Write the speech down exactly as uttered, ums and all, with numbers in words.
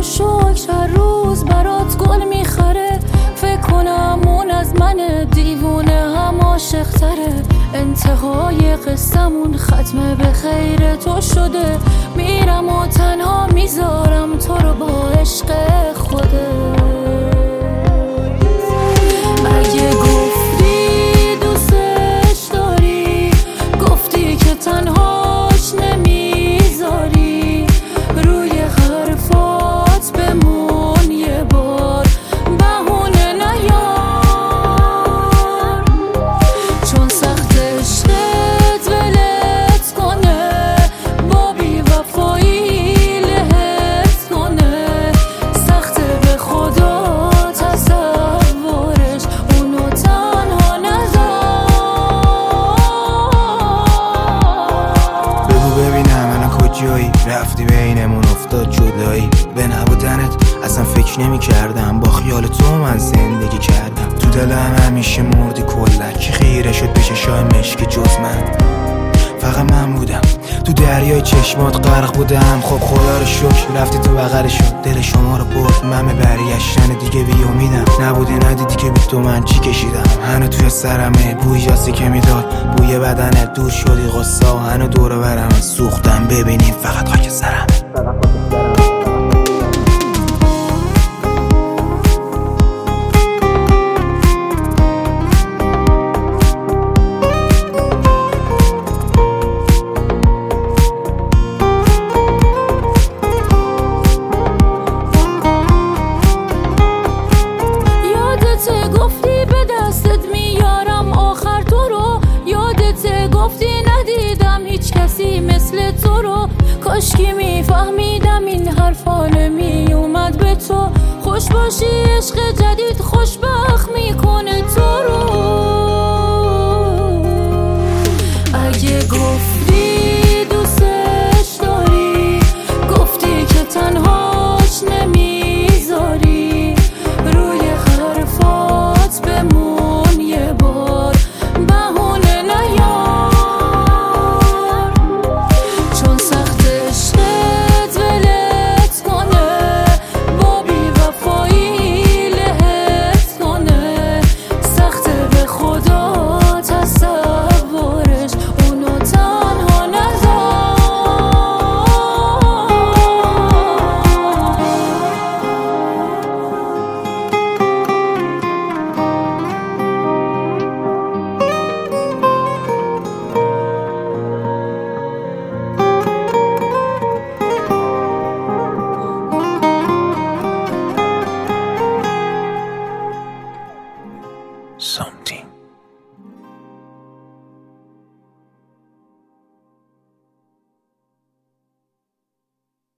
شکر هر روز برات گل میخره. فکر کنم اون از من دیوونه هم عاشق تره. انتهای قصمون ختمه به خیر تو شده. میرم و تنها میذارم تو رو با عشق خوده. اگه گفتی دوستش داری، گفتی که تنهاش نمیذاری، روی حرفات بمون یه بار، بهونه نیار. چون سخت عشقت ولت کنه، با بی وفایی لهت کنه. سخته به خدا تصورش، اونو تنها نذار. بگو ببینم الان کجایی، رفتی بینمون افتاد جدایی. به نبودنت اصلا فکر نمی کردم، با خیال تو من زندگی کردم. تو دلم همیشه مردی کلک، خیره شد به چشای مشک جز من. فقط من بودم تو دریای چشمات غرق بودم. خب خدا رو شکر رفتی تو بغلشون، دل شما رو برد. من به برگشتن دیگه بی امیدم. نبودی ندیدی که بی تو من چی کشیدم. هنو توی سرمه بوی جاسی که میداد، بوی بدنت دور شدی غصه. هنو دور برم سوختم، ببینیم فقط خاک سرم. گفتی به دستت میارم آخر تو رو، یادت گفتی ندیدم هیچ کسی مثل تو رو. کاشکی میفهمیدم این حرفا نمی اومد به تو. خوش باشی عشق جدید خوشبخت میکنه تو.